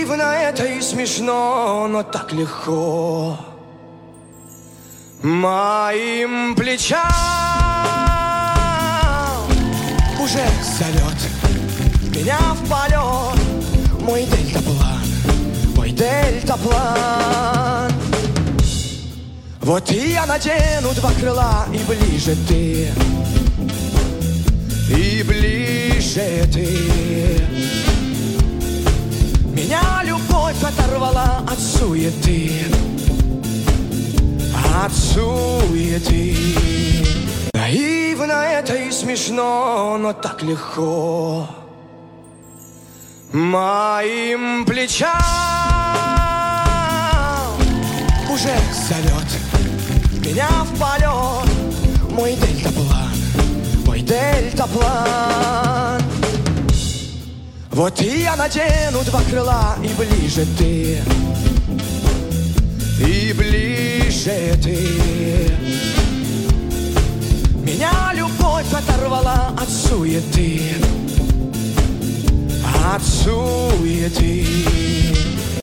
Наивно это и смешно, но так легко. Моим плечам уже зовет меня в полет мой дельтаплан, мой дельтаплан. Вот и я надену два крыла, и ближе ты, и ближе ты. Меня любовь оторвала от суеты, от суеты. Наивно это и смешно, но так легко. Моим плечам уже зовет меня в полет мой дельтаплан, мой дельтаплан. Вот и я надену два крыла, и ближе ты, и ближе ты. Меня любовь оторвала от суеты, от суеты.